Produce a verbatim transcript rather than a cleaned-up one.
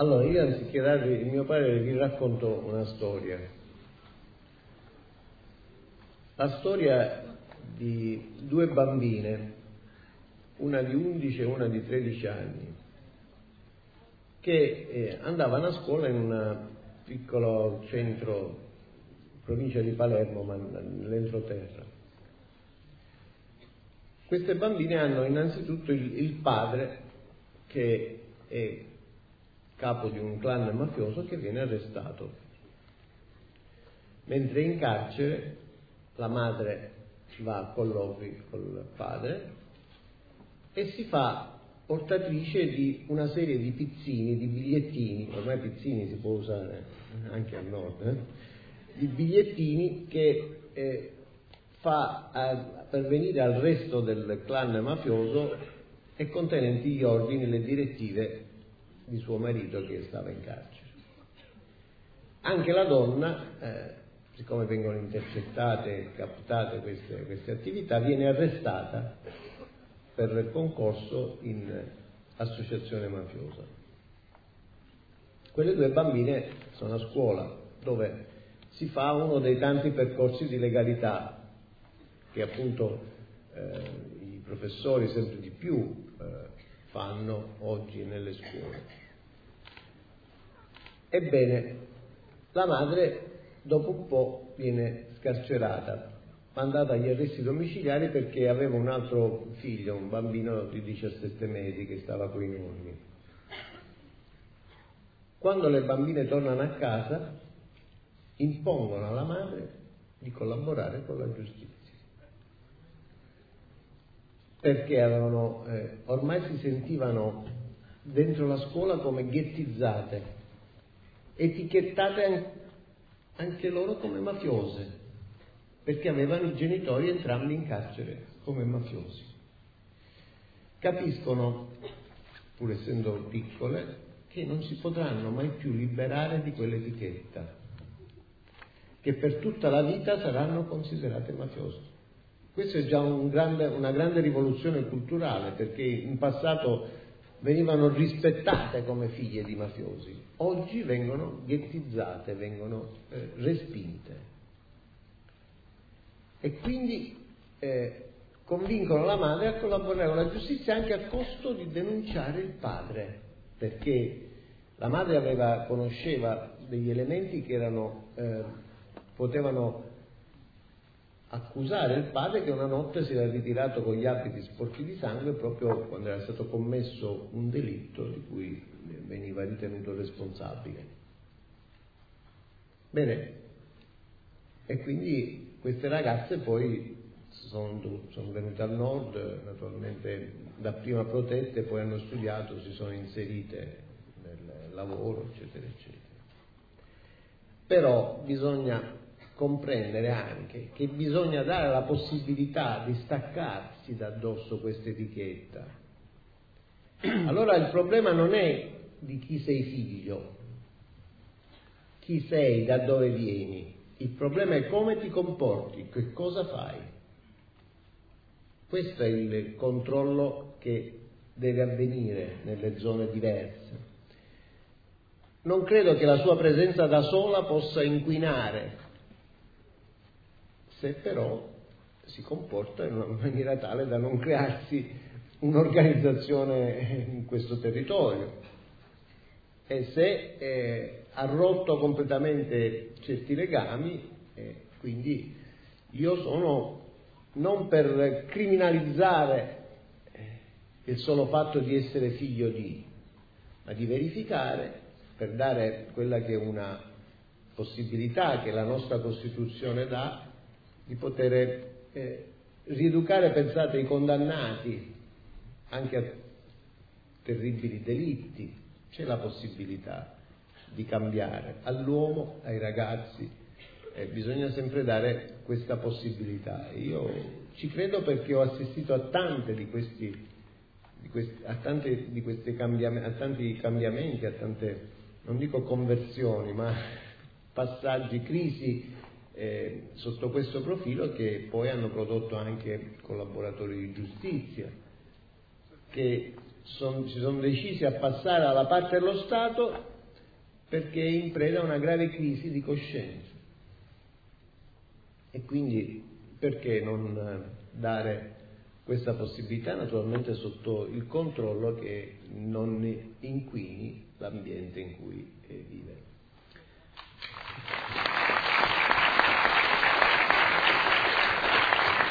Allora, io anziché darvi il mio parere vi racconto una storia. La storia di due bambine, una di undici e una di tredici anni, che eh, andavano a scuola in un piccolo centro, provincia di Palermo, ma nell'entroterra. Queste bambine hanno innanzitutto il, il padre, che è capo di un clan mafioso, che viene arrestato, mentre in carcere la madre va a colloqui col padre e si fa portatrice di una serie di pizzini, di bigliettini, ormai pizzini si può usare anche al nord, eh? di bigliettini che eh, fa a, per venire al resto del clan mafioso e contenenti gli ordini e le direttive di suo marito che stava in carcere. Anche la donna, eh, siccome vengono intercettate e captate queste, queste attività, viene arrestata per concorso in associazione mafiosa. Quelle due bambine sono a scuola, dove si fa uno dei tanti percorsi di legalità che appunto eh, i professori sempre di più eh, fanno oggi nelle scuole. Ebbene, la madre dopo un po' viene scarcerata, mandata agli arresti domiciliari perché aveva un altro figlio, un bambino di diciassette mesi che stava coi nonni. Quando le bambine tornano a casa, impongono alla madre di collaborare con la giustizia, perché avevano, eh, ormai si sentivano dentro la scuola come ghettizzate, etichettate anche loro come mafiose, perché avevano i genitori entrambi in carcere come mafiosi. Capiscono, pur essendo piccole, che non si potranno mai più liberare di quell'etichetta, che per tutta la vita saranno considerate mafiose. Questa è già un grande, una grande rivoluzione culturale, perché in passato venivano rispettate come figlie di mafiosi, oggi vengono ghettizzate, vengono eh, respinte. E quindi eh, convincono la madre a collaborare con la giustizia anche a costo di denunciare il padre, perché la madre aveva, conosceva degli elementi che erano, eh, potevano accusare il padre, che una notte si era ritirato con gli abiti sporchi di sangue proprio quando era stato commesso un delitto di cui veniva ritenuto responsabile. Bene, e quindi queste ragazze poi sono, sono venute al nord, naturalmente dapprima protette, poi hanno studiato, si sono inserite nel lavoro, eccetera, eccetera. Però bisogna comprendere anche che bisogna dare la possibilità di staccarsi da addosso questa etichetta. Allora il problema non è di chi sei figlio, chi sei, da dove vieni, il problema è come ti comporti, che cosa fai. Questo è il controllo che deve avvenire nelle zone diverse. Non credo che la sua presenza da sola possa inquinare, se però si comporta in una maniera tale da non crearsi un'organizzazione in questo territorio, e se eh, ha rotto completamente certi legami, eh, quindi io sono non per criminalizzare eh, il solo fatto di essere figlio di, ma di verificare, per dare quella che è una possibilità che la nostra Costituzione dà, di poter eh, rieducare, pensate, i condannati anche a terribili delitti. C'è la possibilità di cambiare all'uomo, ai ragazzi, eh, bisogna sempre dare questa possibilità. Io ci credo perché ho assistito a tante di questi, di questi a tante di questi cambiamenti, a tanti cambiamenti, a tante, non dico conversioni, ma passaggi, crisi Eh, sotto questo profilo, che poi hanno prodotto anche collaboratori di giustizia che son, si sono decisi a passare alla parte dello Stato perché è in preda a una grave crisi di coscienza. E quindi perché non dare questa possibilità, naturalmente sotto il controllo che non inquini l'ambiente in cui vive.